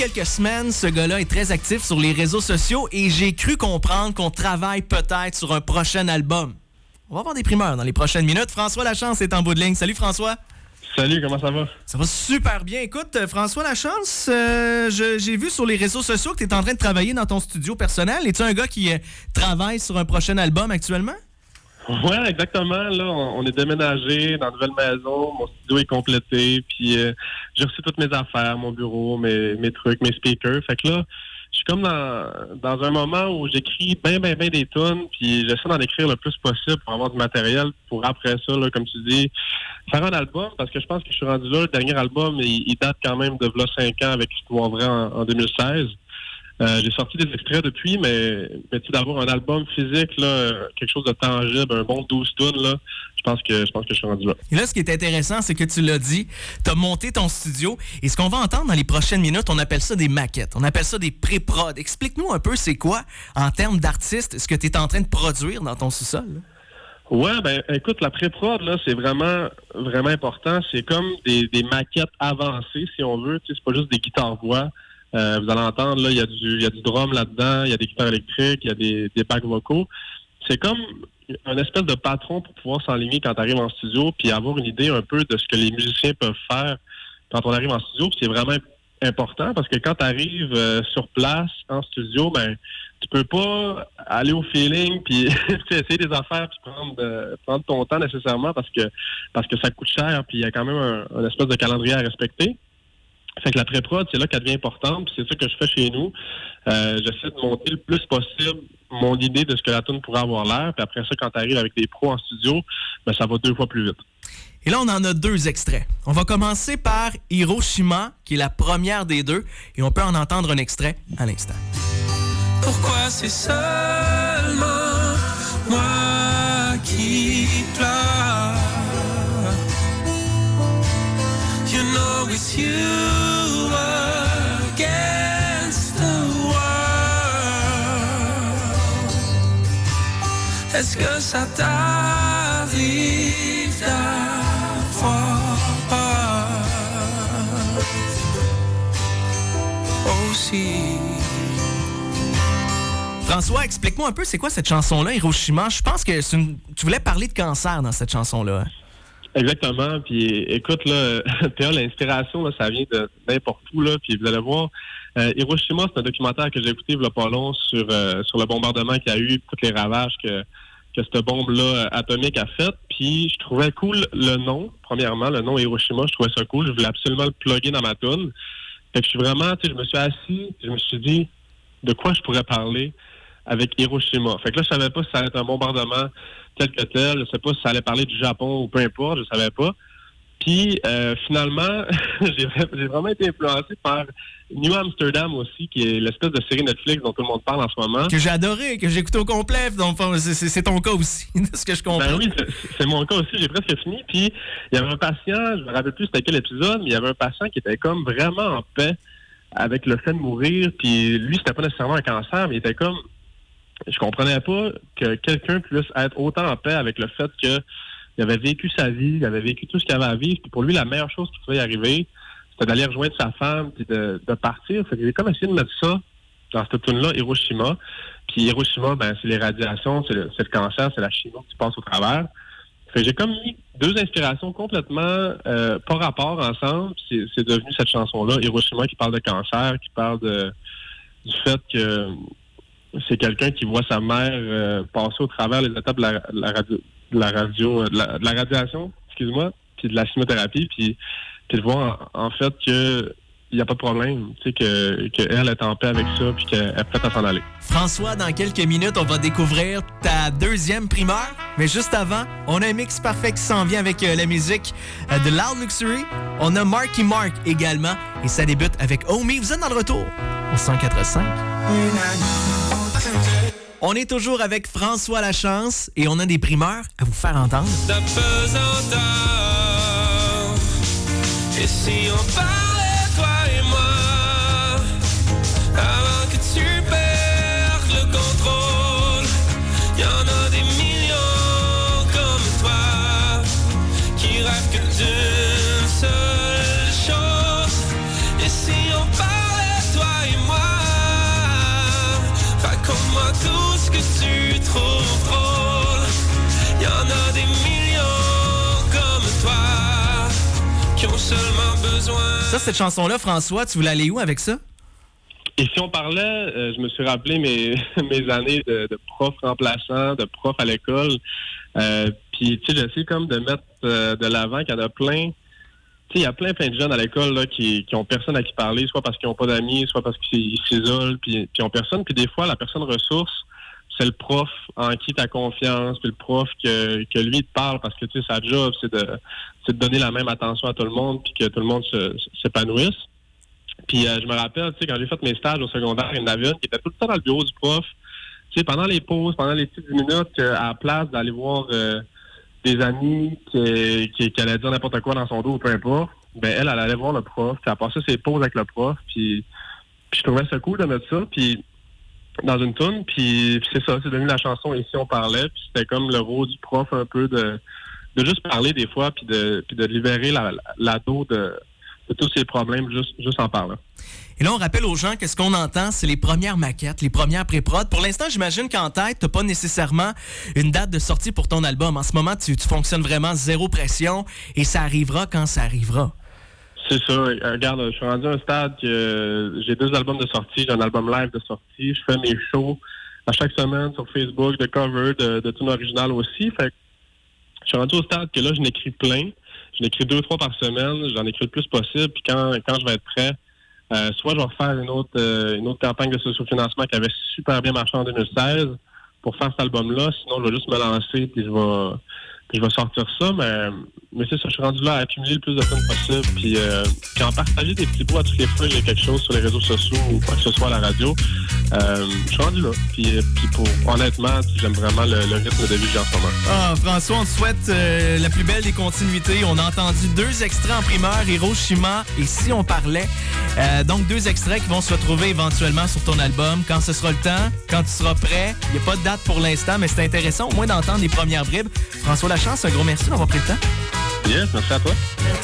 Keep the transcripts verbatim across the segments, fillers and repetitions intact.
quelques semaines, ce gars-là est très actif sur les réseaux sociaux et j'ai cru comprendre qu'on travaille peut-être sur un prochain album. On va avoir des primeurs dans les prochaines minutes. François Lachance est en bout de ligne. Salut François. Salut, comment ça va? Ça va super bien. Écoute, François Lachance, euh, je, j'ai vu sur les réseaux sociaux que tu es en train de travailler dans ton studio personnel. Es-tu un gars qui euh, travaille sur un prochain album actuellement? Oui, exactement. Là, on, on est déménagé dans une nouvelle maison. Mon studio est complété. Puis euh, j'ai reçu toutes mes affaires, mon bureau, mes, mes trucs, mes speakers. Fait que là, je suis comme dans, dans un moment où j'écris bien, bien, bien des tunes, puis j'essaie d'en écrire le plus possible pour avoir du matériel pour après ça, là, comme tu dis, faire un album, parce que je pense que je suis rendu là. Le dernier album, il, il date quand même de là cinq ans avec Histoire vraie en, en deux mille seize. Euh, j'ai sorti des extraits depuis, mais, mais tu sais, d'avoir un album physique, là, quelque chose de tangible, un bon douze tunes, là, je pense que je pense que je suis rendu là. Et là, ce qui est intéressant, c'est que tu l'as dit, tu as monté ton studio, et ce qu'on va entendre dans les prochaines minutes, on appelle ça des maquettes, on appelle ça des pré-prod. Explique-nous un peu, c'est quoi, en termes d'artiste, ce que tu es en train de produire dans ton sous-sol, là? Ouais, ben écoute, la pré-prod, là, c'est vraiment, vraiment important. C'est comme des, des maquettes avancées, si on veut. Tu sais, c'est pas juste des guitares-voix. Euh, vous allez entendre, là, il y a du, il y a du drum là-dedans, il y a des guitares électriques, il y a des, des backs vocaux. C'est comme un espèce de patron pour pouvoir s'enligner quand tu arrives en studio, puis avoir une idée un peu de ce que les musiciens peuvent faire quand on arrive en studio. Puis c'est vraiment important parce que quand tu arrives euh, sur place, en studio, ben tu peux pas aller au feeling puis essayer des affaires puis prendre euh, prendre ton temps nécessairement parce que parce que ça coûte cher puis il y a quand même un, un espèce de calendrier à respecter. Fait que la pré-prod, c'est là qu'elle devient importante, puis c'est ça que je fais chez nous. Euh, j'essaie de monter le plus possible mon idée de ce que la tune pourrait avoir l'air, puis après ça, quand tu arrives avec des pros en studio, ben ça va deux fois plus vite. Et là, on en a deux extraits. On va commencer par Hiroshima, qui est la première des deux, et on peut en entendre un extrait à l'instant. Pourquoi c'est seulement moi qui pleure? You know it's you against the world. Est-ce que ça t'arrive d'avoir aussi? François, explique-moi un peu, c'est quoi cette chanson-là, Hiroshima? Je pense que c'est une... tu voulais parler de cancer dans cette chanson-là. Exactement. Puis écoute, là, Théa, l'inspiration, là, ça vient de n'importe où, là. Puis vous allez voir, euh, Hiroshima, c'est un documentaire que j'ai écouté il y a pas long sur, euh, sur le bombardement qu'il y a eu, tous les ravages que, que cette bombe-là atomique a fait. Puis je trouvais cool le nom, premièrement, le nom Hiroshima, je trouvais ça cool. Je voulais absolument le plugger dans ma toune. Fait que je suis vraiment, tu sais, je me suis assis, je me suis dit, de quoi je pourrais parler avec Hiroshima. Fait que là, je savais pas si ça allait être un bombardement tel que tel. Je sais pas si ça allait parler du Japon ou peu importe. Je savais pas. Puis, euh, finalement, j'ai, j'ai vraiment été influencé par New Amsterdam aussi, qui est l'espèce de série Netflix dont tout le monde parle en ce moment. Que j'ai adoré, que j'ai écouté au complet. Donc, c'est, c'est, c'est ton cas aussi, de ce que je comprends. Ben oui, c'est, c'est mon cas aussi. J'ai presque fini. Puis, il y avait un patient, je me rappelle plus c'était quel épisode, mais il y avait un patient qui était comme vraiment en paix avec le fait de mourir. Puis, lui, c'était pas nécessairement un cancer, mais il était comme... Je comprenais pas que quelqu'un puisse être autant en paix avec le fait qu'il avait vécu sa vie, il avait vécu tout ce qu'il avait à vivre. Puis pour lui, la meilleure chose qui pouvait y arriver, c'était d'aller rejoindre sa femme puis de, de partir. Fait que j'ai comme essayé de mettre ça dans cette tune-là, Hiroshima. Puis Hiroshima, ben c'est les radiations, c'est le, c'est le cancer, c'est la chimie qui passe au travers. Fait que j'ai comme mis deux inspirations complètement euh, pas rapport ensemble. C'est, c'est devenu cette chanson-là, Hiroshima, qui parle de cancer, qui parle de du fait que c'est quelqu'un qui voit sa mère euh, passer au travers les étapes de la, de la radio, de la radio, de la, de la radiation, excuse-moi, puis de la chimiothérapie, puis, puis de voir en, en fait que il n'y a pas de problème, tu sais, que, que elle est en paix avec ça, puis qu'elle est prête à s'en aller. François, dans quelques minutes, on va découvrir ta deuxième primeur, mais juste avant, on a un mix parfait qui s'en vient avec euh, la musique euh, de Loud Luxury. On a Marky Mark également, et ça débute avec Omi. Vous êtes dans le retour au cent quatre virgule cinq. On est toujours avec François Lachance et on a des primeurs à vous faire entendre. De pesanteur. Et si on parlait, toi et moi, avant que tu perdes le contrôle, y en a des millions comme toi qui rêvent que d'une seule chose. Et si on parlait, toi Ça, cette chanson-là, François, tu voulais aller où avec ça? Et si on parlait, euh, je me suis rappelé mes, mes années de, de prof remplaçant, de prof à l'école. Euh, Puis, tu sais, j'essaie comme de mettre euh, de l'avant qu'il y en a plein. Tu sais, il y a plein, plein de jeunes à l'école là, qui, qui ont personne à qui parler, soit parce qu'ils n'ont pas d'amis, soit parce qu'ils s'isolent, puis ils n'ont personne. Puis des fois, la personne ressource, c'est le prof en qui tu as confiance, puis le prof que, que lui te parle, parce que, tu sais, sa job, c'est de, c'est de donner la même attention à tout le monde, puis que tout le monde se, s'épanouisse. Puis euh, je me rappelle, tu sais, quand j'ai fait mes stages au secondaire, il y en avait une qui était tout le temps dans le bureau du prof. Tu sais, pendant les pauses, pendant les petites minutes, euh, à la place d'aller voir euh, des amis qui, qui, qui allaient dire n'importe quoi dans son dos ou peu importe, ben elle, elle allait voir le prof, puis elle passait ses pauses avec le prof, puis, puis je trouvais ça cool de mettre ça, puis dans une toune, puis, puis c'est ça, c'est devenu la chanson « Ici on parlait », puis c'était comme le rôle du prof un peu de, de juste parler des fois, puis de, puis de libérer la, la, l'ado de... de tous ces problèmes juste, juste en parlant. Et là, on rappelle aux gens que ce qu'on entend, c'est les premières maquettes, les premières pré-prod. Pour l'instant, j'imagine qu'en tête, tu n'as pas nécessairement une date de sortie pour ton album. En ce moment, tu, tu fonctionnes vraiment zéro pression et ça arrivera quand ça arrivera. C'est ça. Regarde, je suis rendu à un stade que euh, j'ai deux albums de sortie. J'ai un album live de sortie. Je fais mes shows à chaque semaine sur Facebook, de cover, de, de tune originale aussi. Fait que je suis rendu au stade que là, je n'écris plein. Je n'écris deux, trois par semaine. J'en écris le plus possible. Puis quand, quand je vais être prêt, euh, soit je vais refaire une autre, euh, une autre campagne de sociofinancement qui avait super bien marché en deux mille seize pour faire cet album-là. Sinon, je vais juste me lancer puis je vais, puis je vais sortir ça. Mais, mais c'est ça, je suis rendu là à accumuler le plus de films possible. Puis, euh, puis en partager des petits bouts à toutes les fois, j'ai quelque chose sur les réseaux sociaux ou quoi que ce soit à la radio. Euh, je suis rendu là. Puis, puis pour, honnêtement, j'aime vraiment le, le rythme de vie que j'ai en ce moment. Ah, François, on te souhaite euh, la plus belle des continuités. On a entendu deux extraits en primeur, Hiroshima et Si on parlait. Euh, donc, deux extraits qui vont se retrouver éventuellement sur ton album. Quand ce sera le temps, quand tu seras prêt. Il n'y a pas de date pour l'instant, mais c'est intéressant au moins d'entendre les premières bribes. François Lachance, un gros merci d'avoir pris le temps. Yes, merci à toi.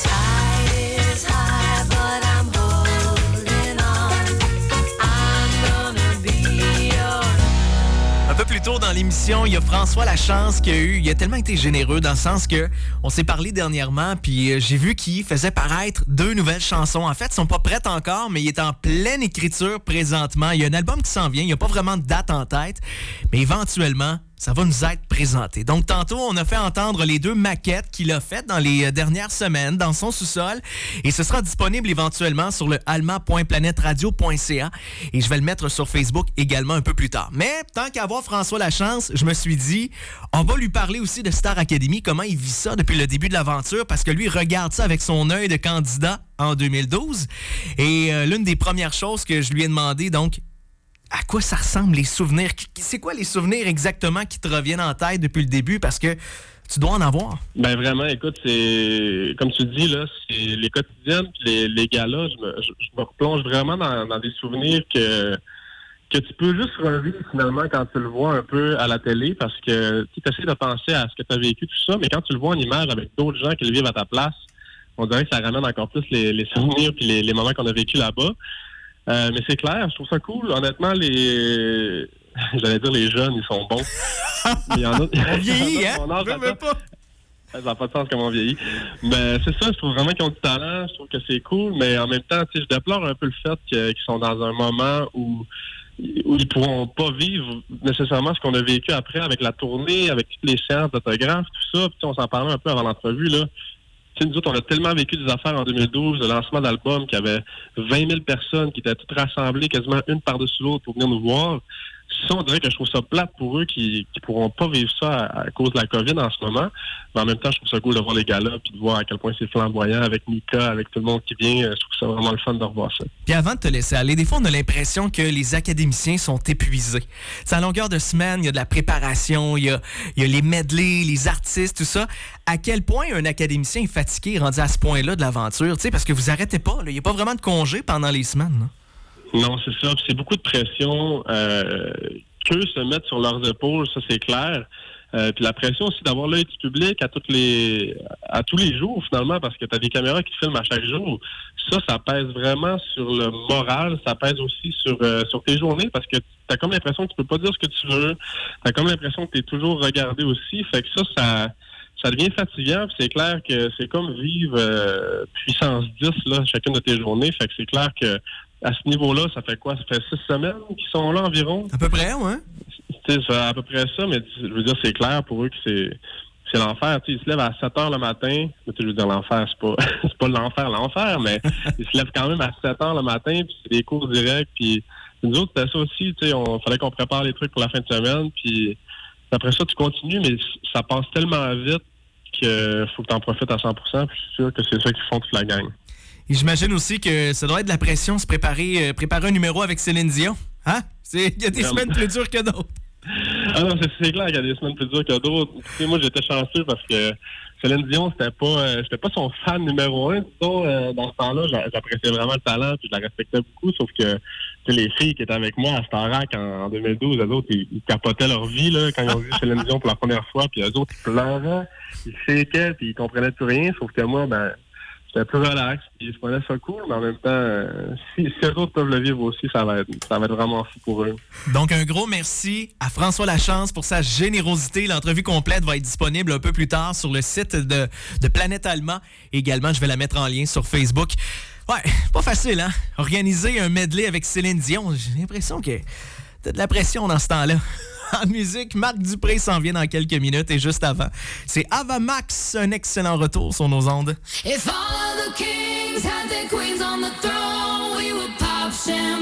Un peu plus tôt dans l'émission, il y a François Lachance qui a eu, il a tellement été généreux dans le sens que on s'est parlé dernièrement, puis j'ai vu qu'il faisait paraître deux nouvelles chansons. En fait, elles sont pas prêtes encore, mais il est en pleine écriture présentement. Il y a un album qui s'en vient, il n'y a pas vraiment de date en tête, mais éventuellement, ça va nous être présenté. Donc, tantôt, on a fait entendre les deux maquettes qu'il a faites dans les dernières semaines dans son sous-sol. Et ce sera disponible éventuellement sur le alma point planète radio point c a. Et je vais le mettre sur Facebook également un peu plus tard. Mais, tant qu'à voir François Lachance, je me suis dit, on va lui parler aussi de Star Academy, comment il vit ça depuis le début de l'aventure, parce que lui, il regarde ça avec son œil de candidat en deux mille douze. Et euh, l'une des premières choses que je lui ai demandé, donc, à quoi ça ressemble, les souvenirs? C'est quoi les souvenirs exactement qui te reviennent en tête depuis le début? Parce que tu dois en avoir. Ben vraiment, écoute, c'est comme tu dis, là, c'est les quotidiennes, les, les galas, je me, je, je me replonge vraiment dans, dans des souvenirs que, que tu peux juste revivre finalement quand tu le vois un peu à la télé, parce que tu essaies de penser à ce que tu as vécu, tout ça, mais quand tu le vois en image avec d'autres gens qui le vivent à ta place, on dirait que ça ramène encore plus les, les souvenirs puis les, les moments qu'on a vécu là-bas. Euh, mais c'est clair, je trouve ça cool. Honnêtement, les... J'allais dire les jeunes, ils sont bons. Il y en a... On vieillit, hein? On je veux pas. Ça n'a pas de sens comme on vieillit. Mais c'est ça, je trouve vraiment qu'ils ont du talent. Je trouve que c'est cool. Mais en même temps, tu sais, je déplore un peu le fait que, qu'ils sont dans un moment où, où ils ne pourront pas vivre nécessairement ce qu'on a vécu après avec la tournée, avec toutes les séances d'autographes, tout ça. Puis on s'en parlait un peu avant l'entrevue, là. Tu sais, nous autres, on a tellement vécu des affaires en deux mille douze, le lancement d'album, qu'il y avait vingt mille personnes qui étaient toutes rassemblées, quasiment une par-dessus l'autre pour venir nous voir. Ça, on dirait que je trouve ça plate pour eux qui ne pourront pas vivre ça à, à cause de la COVID en ce moment. Mais en même temps, je trouve ça cool de voir les gars-là puis de voir à quel point c'est flamboyant avec Mika, avec tout le monde qui vient. Je trouve ça vraiment le fun de revoir ça. Puis avant de te laisser aller, des fois, on a l'impression que les académiciens sont épuisés. C'est à longueur de semaine, il y a de la préparation, il y a, il y a les medleys, les artistes, tout ça. À quel point un académicien est fatigué, rendu à ce point-là de l'aventure? Tu sais, parce que vous arrêtez pas, là. Il n'y a pas vraiment de congé pendant les semaines, là. Non, c'est ça. Puis c'est beaucoup de pression euh, qu'eux se mettent sur leurs épaules, ça c'est clair. Euh, puis la pression aussi d'avoir l'œil du public à toutes les à tous les jours finalement, parce que tu as des caméras qui te filment à chaque jour. Ça, ça pèse vraiment sur le moral, ça pèse aussi sur euh, sur tes journées, parce que tu as comme l'impression que tu peux pas dire ce que tu veux. Tu as comme l'impression que tu es toujours regardé aussi. Fait que ça, ça ça devient fatigant. Puis c'est clair que c'est comme vivre euh, puissance dix, là, chacune de tes journées. Fait que c'est clair que à ce niveau-là, ça fait quoi? Ça fait six semaines qu'ils sont là environ. À peu près, ouais. Tu sais, c'est à peu près ça, mais je veux dire, c'est clair pour eux que c'est c'est l'enfer. Tu sais, ils se lèvent à sept heures le matin. Mais tu sais, je veux dire, l'enfer, c'est pas c'est pas l'enfer, l'enfer, mais ils se lèvent quand même à sept heures le matin, puis c'est des cours directs, puis nous autres, c'était ça aussi, tu sais, on fallait qu'on prépare les trucs pour la fin de semaine, puis après ça, tu continues, mais ça passe tellement vite qu'il faut que tu en profites à cent pour cent, puis je suis sûr que c'est ça qui font toute la gang. Et j'imagine aussi que ça doit être de la pression se préparer, euh, préparer un numéro avec Céline Dion. Hein? Il y a des Vraiment. semaines plus dures que d'autres. Ah non, c'est, c'est clair qu'il y a des semaines plus dures que d'autres. Tu sais, moi, j'étais chanceux parce que Céline Dion, c'était pas euh, j'étais pas son fan numéro un. Disons, euh, dans ce temps-là, j'a- j'appréciais vraiment le talent puis je la respectais beaucoup, sauf que tu sais, les filles qui étaient avec moi à Starac en, en deux mille douze, eux autres, ils, ils capotaient leur vie là, quand ils ont vu Céline Dion pour la première fois, puis eux autres, ils pleuraient, ils shakeaient, puis ils comprenaient plus rien, sauf que moi, ben j'étais plus relax, puis je prenais ça cool, mais en même temps, euh, si, si eux autres peuvent le vivre aussi, ça va être, ça va être vraiment fou pour eux. Donc, un gros merci à François Lachance pour sa générosité. L'entrevue complète va être disponible un peu plus tard sur le site de, de Planète Allemand. Également, je vais la mettre en lien sur Facebook. Ouais, pas facile, hein? Organiser un medley avec Céline Dion, j'ai l'impression que t'as de la pression dans ce temps-là. En musique, Marc Dupré s'en vient dans quelques minutes et juste avant, c'est Ava Max, un excellent retour sur nos ondes. If all of the kings had their queens on the throne, we would pop champagne.